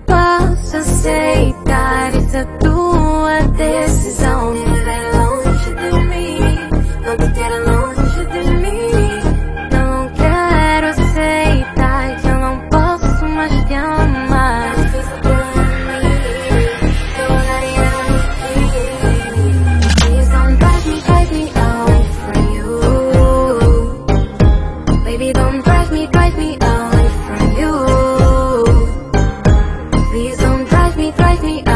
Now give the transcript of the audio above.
posso aceitar, isso é tua decisão. Me ver longe de mim, não te quero longe de mim. Não quero aceitar que eu não posso mais te amar. Please don't drive me away from you. Baby, don't drive me away from you. Please don't drive me away.